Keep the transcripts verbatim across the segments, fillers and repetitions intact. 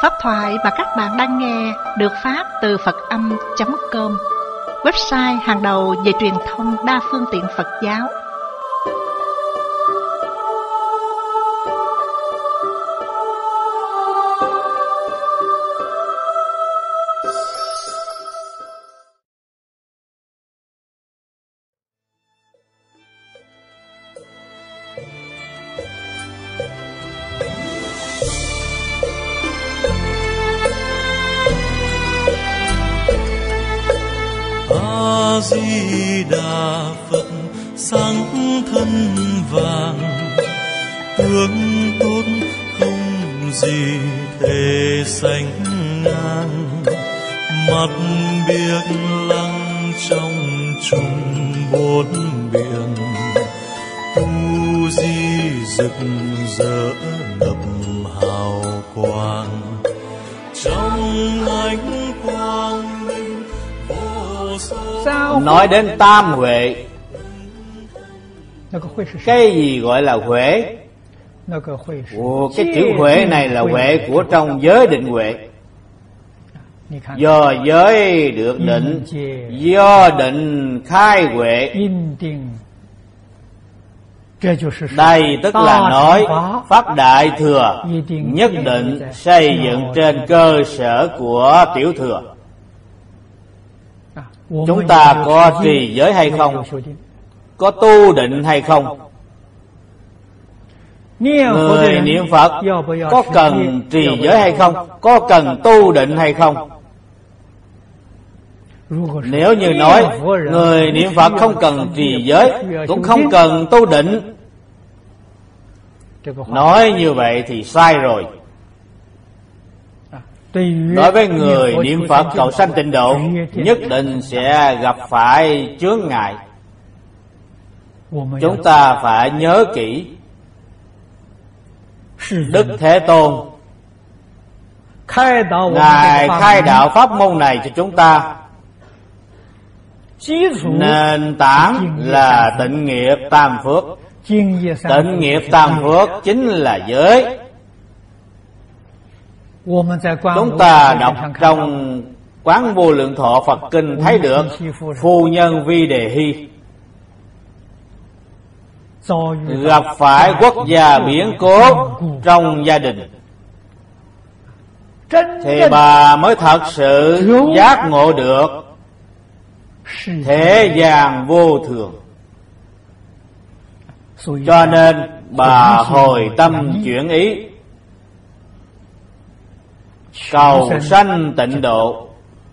Pháp thoại mà các bạn đang nghe được phát từ Phật Âm chấm com, website hàng đầu về truyền thông đa phương tiện Phật giáo. A-di-đà Phật sáng thân vàng, tướng tốt không gì thể sánh ngang. Mặt biếc lăng trong chung bốn biển, tu di rực rỡ ngập hào quang. Trong ánh quang minh vô số. Nói đến tam huệ, cái gì gọi là huệ? Ồ, cái chữ huệ này là huệ của trong giới định huệ. Do giới được định, do định khai huệ. Đây tức là nói Pháp Đại Thừa nhất định xây dựng trên cơ sở của Tiểu Thừa. Chúng ta có trì giới hay không? Có tu định hay không? Người niệm Phật có cần trì giới hay không? Có cần tu định hay không? Nếu như nói người niệm Phật không cần trì giới, cũng không cần tu định, nói như vậy thì sai rồi. Đối với người niệm Phật cầu sanh tịnh độ, nhất định sẽ gặp phải chướng ngại. Chúng ta phải nhớ kỹ, Đức Thế Tôn Ngài khai đạo pháp môn này cho chúng ta. Nền tảng là tịnh nghiệp tam phước. Tịnh nghiệp tam phước chính là giới. Chúng ta đọc trong Quán Vô Lượng Thọ Phật Kinh thấy được phu nhân Vi Đề Hy gặp phải quốc gia biến cố trong gia đình, thì bà mới thật sự giác ngộ được thế gian vô thường. Cho nên bà hồi tâm chuyển ý, cầu sanh tịnh độ.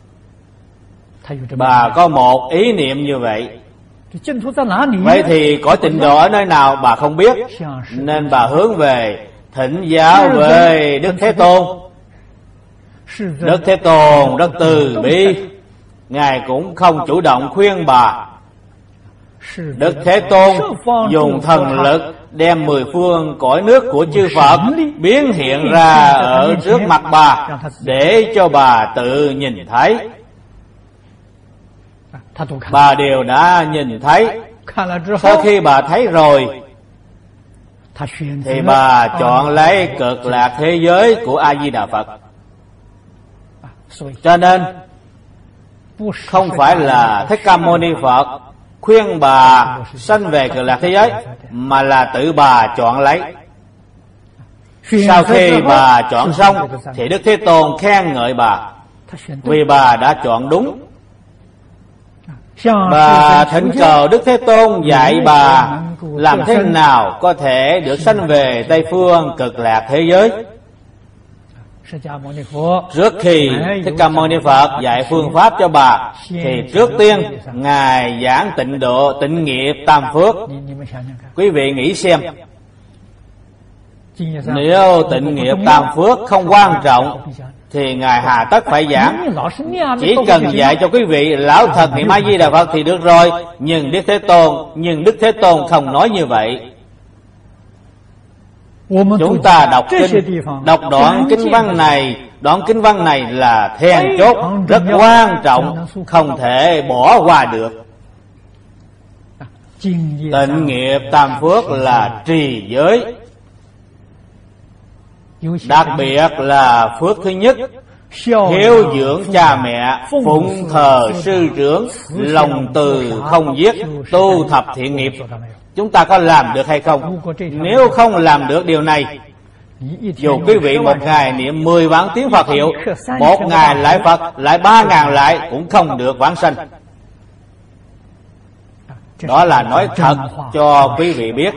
Bà có một ý niệm như vậy. Vậy thì cõi tịnh độ ở nơi nào bà không biết, nên bà hướng về thỉnh giáo về Đức Thế Tôn. Đức Thế Tôn rất từ bi, Ngài cũng không chủ động khuyên bà. Đức Thế Tôn dùng thần lực đem mười phương cõi nước của chư Phật biến hiện ra ở trước mặt bà, để cho bà tự nhìn thấy. Bà đều đã nhìn thấy. Sau khi bà thấy rồi, thì bà chọn lấy Cực Lạc thế giới của A Di Đà Phật. Cho nên không phải là Thích Ca Mâu Ni Phật khuyên bà sanh về Cực Lạc thế giới, mà là tự bà chọn lấy. Sau khi bà chọn xong, thì Đức Thế Tôn khen ngợi bà, vì bà đã chọn đúng. Bà thỉnh cầu Đức Thế Tôn dạy bà làm thế nào có thể được sanh về Tây Phương Cực Lạc thế giới. Trước khi Thích Ca Mâu Ni Phật dạy phương pháp cho bà, thì trước tiên Ngài giảng tịnh độ tịnh nghiệp tam phước. Quý vị nghĩ xem, nếu tịnh nghiệp tam phước không quan trọng thì Ngài hà tất phải giảng. Chỉ cần dạy cho quý vị lão thật niệm A Di Đà Phật thì được rồi. Nhưng Đức Thế Tôn Nhưng Đức Thế Tôn không nói như vậy. Chúng ta đọc kinh, đọc đoạn kinh văn này, đoạn kinh văn này là then chốt, rất quan trọng, không thể bỏ qua được. Tịnh nghiệp tam phước là trì giới. Đặc biệt là phước thứ nhất, hiếu dưỡng cha mẹ, phụng thờ sư trưởng, lòng từ không giết, tu thập thiện nghiệp. Chúng ta có làm được hay không? Nếu không làm được điều này, dù quý vị một ngày niệm mười vạn tiếng Phật hiệu, một ngày lại Phật, lại ba ngàn lại, cũng không được vãng sanh. Đó là nói thật cho quý vị biết.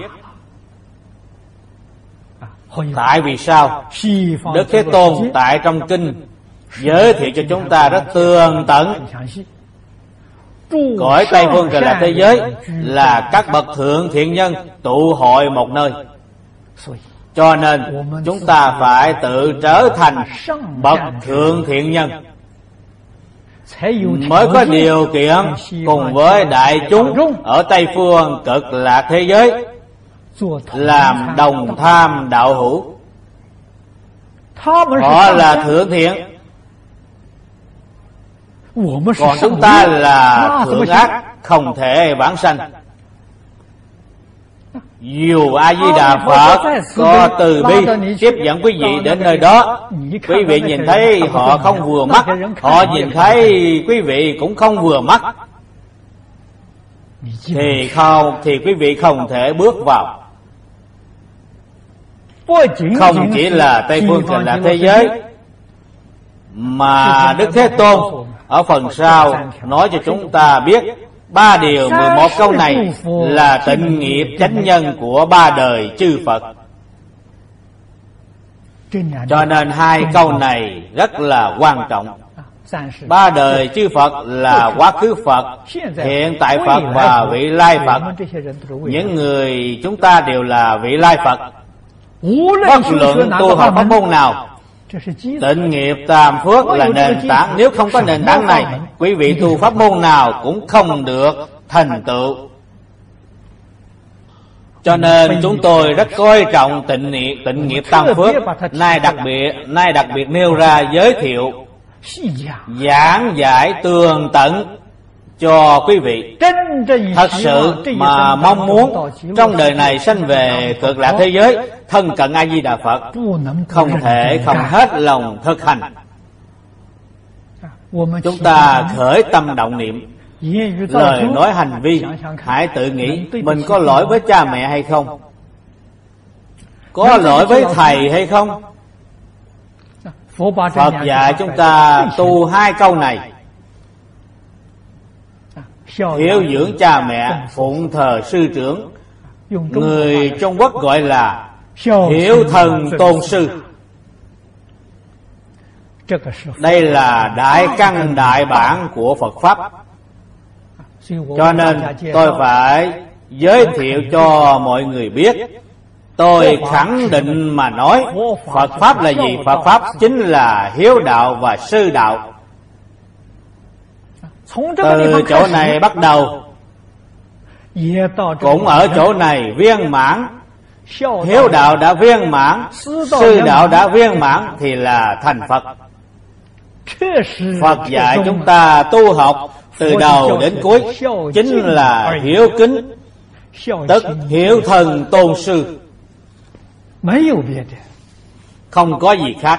Tại vì sao? Đức Thế Tôn tại trong kinh giới thiệu cho chúng ta rất tường tận. Cõi Tây Phương Cực Lạc thế giới là các bậc thượng thiện nhân tụ hội một nơi. Cho nên chúng ta phải tự trở thành bậc thượng thiện nhân, mới có điều kiện cùng với đại chúng ở Tây Phương Cực Lạc thế giới làm đồng tham đạo hữu. Họ là thượng thiện, còn chúng ta là thượng ác, không thể vãng sanh. Dù A Di Đà Phật có từ bi tiếp dẫn quý vị đến nơi đó, quý vị nhìn thấy họ không vừa mắt, họ nhìn thấy quý vị cũng không vừa mắt, thì không thì quý vị không thể bước vào. Không chỉ là Tây Phương Cực Lạc thế giới, mà Đức Thế Tôn ở phần sau nói cho chúng ta biết ba điều mười một câu này là tịnh nghiệp chánh nhân của ba đời chư Phật. Cho nên hai câu này rất là quan trọng. Ba đời chư Phật là quá khứ Phật, hiện tại Phật và vị lai Phật. Những người chúng ta đều là vị lai Phật. Bất luận tu học pháp môn nào, tịnh nghiệp tam phước là nền tảng. Nếu không có nền tảng này, quý vị tu pháp môn nào cũng không được thành tựu. Cho nên chúng tôi rất coi trọng tịnh nghiệp, tịnh nghiệp tam phước. Nay đặc biệt, nay đặc biệt nêu ra giới thiệu, giảng giải tường tận cho quý vị. Thật sự mà mong muốn trong đời này sanh về Cực Lạc thế giới, thân cận A Di Đà Phật, không thể không hết lòng thực hành. Chúng ta khởi tâm động niệm, lời nói hành vi, hãy tự nghĩ mình có lỗi với cha mẹ hay không, có lỗi với thầy hay không. Phật dạy chúng ta tu hai câu này: hiếu dưỡng cha mẹ, phụng thờ sư trưởng. Người Trung Quốc gọi là hiếu thần tôn sư. Đây là đại căn đại bản của Phật Pháp. Cho nên tôi phải giới thiệu cho mọi người biết. Tôi khẳng định mà nói, Phật Pháp là gì? Phật Pháp chính là hiếu đạo và sư đạo. Từ chỗ này bắt đầu, cũng ở chỗ này viên mãn. Hiếu đạo đã viên mãn, sư đạo đã viên mãn thì là thành Phật. Phật dạy chúng ta tu học từ đầu đến cuối chính là hiếu kính, tức hiếu thần tôn sư, không có gì khác.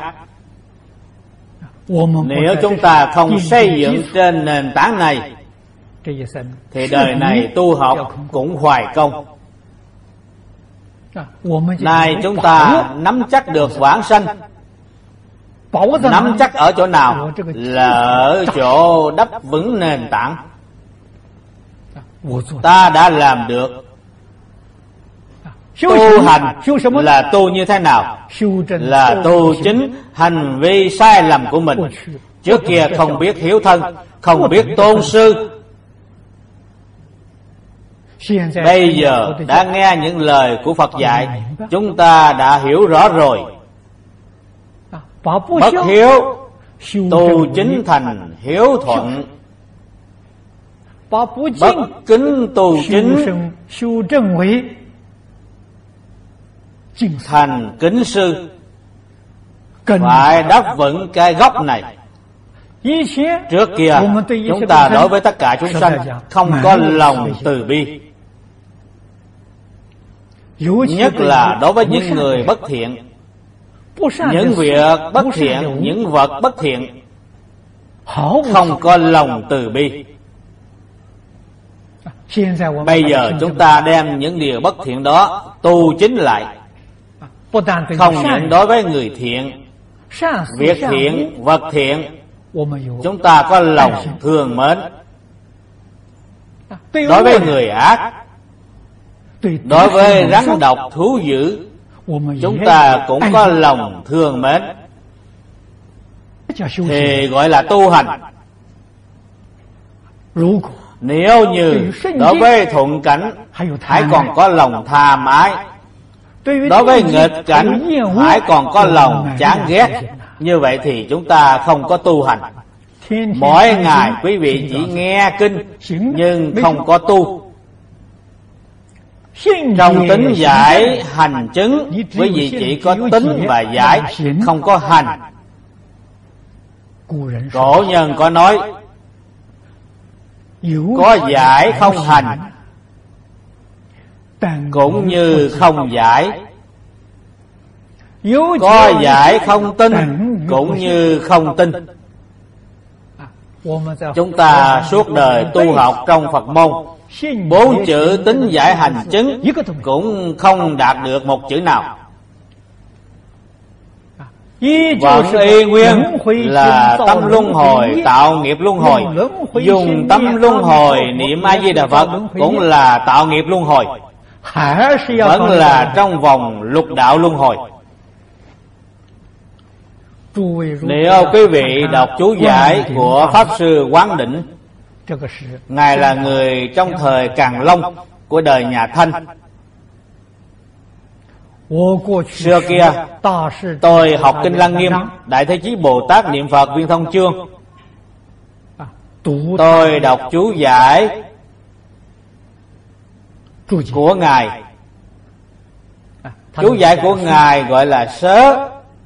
Nếu chúng ta không xây dựng trên nền tảng này, thì đời này tu học cũng hoài công. Nay chúng ta nắm chắc được vãng sanh. Nắm chắc ở chỗ nào? Là ở chỗ đắp vững nền tảng. Ta đã làm được. Tu hành là tu như thế nào? Là tu chính hành vi sai lầm của mình. Trước kia không biết hiếu thân, không biết tôn sư. Bây giờ đã nghe những lời của Phật dạy, chúng ta đã hiểu rõ rồi. Bất hiếu tu chính thành hiếu thuận, bất kính tu chính thành kính sư. Phải đắp vững cái gốc này. Trước kia chúng ta đối với tất cả chúng sanh không có lòng từ bi, nhất là đối với những người bất thiện, những việc bất thiện, những vật bất thiện, không có lòng từ bi. Bây giờ chúng ta đem những điều bất thiện đó tu chính lại. Không những đối với người thiện, việc thiện, vật thiện, chúng ta có lòng thương mến. Đối với người ác, đối với rắn độc thú dữ, chúng ta cũng có lòng thương mến, thì gọi là tu hành. Nếu như đối với thuận cảnh hãy còn có lòng tham ái, đối với nghịch cảnh hãy còn có lòng chán ghét, như vậy thì chúng ta không có tu hành. Mỗi ngày quý vị chỉ nghe kinh nhưng không có tu. Trong tính giải hành chứng, quý vị chỉ có tính và giải, không có hành. Cổ nhân có nói, có giải không hành cũng như không giải, có giải không tin cũng như không tin. Chúng ta suốt đời tu học trong Phật môn, bốn chữ tính giải hành chứng cũng không đạt được một chữ nào. Vẫn y nguyên là tâm luân hồi, tạo nghiệp luân hồi. Dùng tâm luân hồi niệm A Di Đà Phật cũng là tạo nghiệp luân hồi, vẫn là trong vòng lục đạo luân hồi. Nếu quý vị đọc chú giải của Pháp Sư Quán Đỉnh, Ngài là người trong thời Càn Long của đời nhà Thanh. Xưa kia tôi học Kinh Lăng Nghiêm, Đại Thế Chí Bồ Tát niệm Phật Viên Thông Chương. Tôi đọc chú giải của Ngài. Chú giải của Ngài gọi là sớ.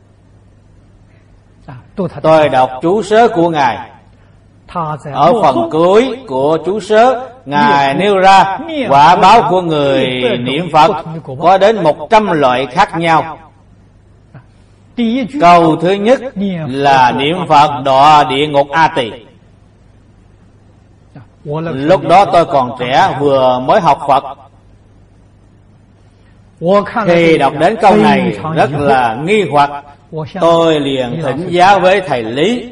Tôi đọc chú sớ của Ngài. Ở phần cuối của chú sớ, Ngài nêu ra quả báo của người niệm Phật có đến một trăm loại khác nhau. Câu thứ nhất là niệm Phật đọa địa ngục A Tỳ. Lúc đó tôi còn trẻ, vừa mới học Phật. Khi đọc đến câu này rất là nghi hoặc, tôi liền thỉnh giáo với thầy Lý.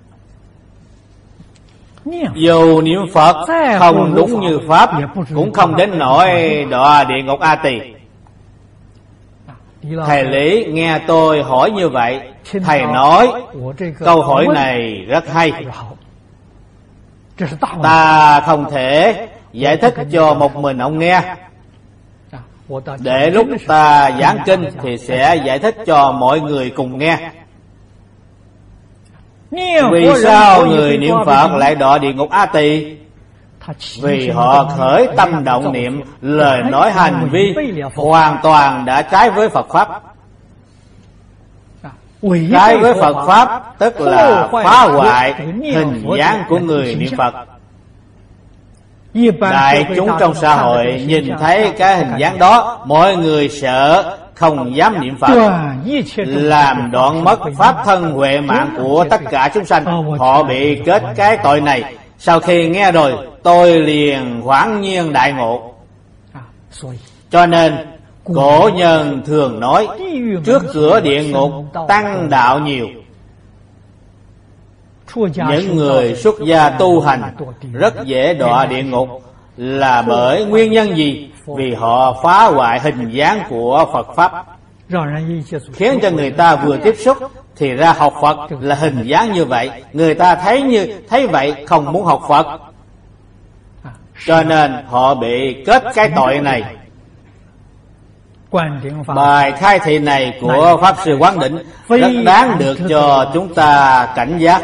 Dù niệm Phật không đúng như Pháp, cũng không đến nỗi đọa địa ngục A Tỳ. Thầy Lý nghe tôi hỏi như vậy, thầy nói câu hỏi này rất hay. Ta không thể giải thích cho một mình ông nghe, để lúc ta giảng kinh thì sẽ giải thích cho mọi người cùng nghe. Vì sao người niệm Phật lại đọa địa ngục A Tỳ? Vì họ khởi tâm động niệm, lời nói hành vi hoàn toàn đã trái với Phật Pháp. Trái với Phật Pháp tức là phá hoại hình dáng của người niệm Phật. Đại chúng trong xã hội nhìn thấy cái hình dáng đó, mọi người sợ, không dám niệm Phật, làm đoạn mất pháp thân huệ mạng của tất cả chúng sanh. Họ bị kết cái tội này. Sau khi nghe rồi, tôi liền hoảng nhiên đại ngộ. Cho nên cổ nhân thường nói, trước cửa địa ngục tăng đạo nhiều. Những người xuất gia tu hành rất dễ đọa địa ngục là bởi nguyên nhân gì? Vì họ phá hoại hình dáng của Phật Pháp, khiến cho người ta vừa tiếp xúc thì ra học Phật là hình dáng như vậy. Người ta thấy như thấy vậy không muốn học Phật, cho nên họ bị kết cái tội này. Bài khai thị này của Pháp Sư Quán Đỉnh rất đáng được cho chúng ta cảnh giác.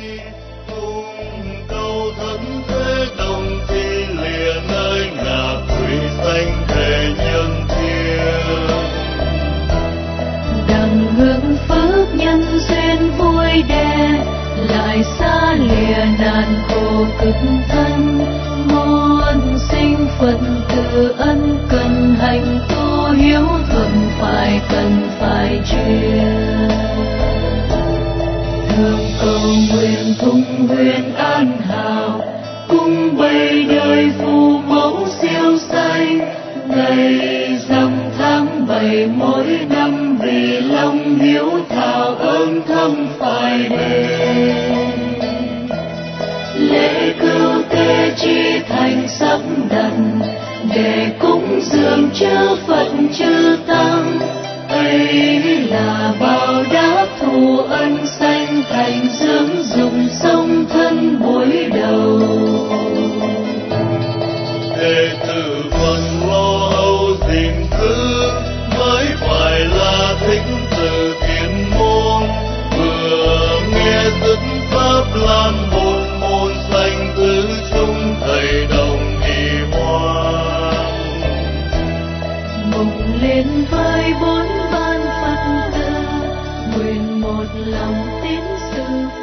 Hưởng phước nhân duyên vui đẹp, lại xa lìa nạn khổ cực thân. Muôn sinh Phật từ ân cần hành tu hiếu thuận, phải cần phải truyền. vậy mỗi năm vì lòng hiếu thảo ơn thâm phải đền. Lễ cưu tế chi thành sắp đặt để cúng dường chư Phật chư Tăng, ấy là báo đáp thù ân sanh thành dưỡng dụng song thân buổi đầu. Đệ tử Phật lo âu gìn giữ mới phải là thính từ thiền môn, vừa nghe dứt pháp lan một môn sanh tứ chúng thầy đồng đi hoan. Mục lên với bốn ban Phật tử, nguyện một lòng tín sư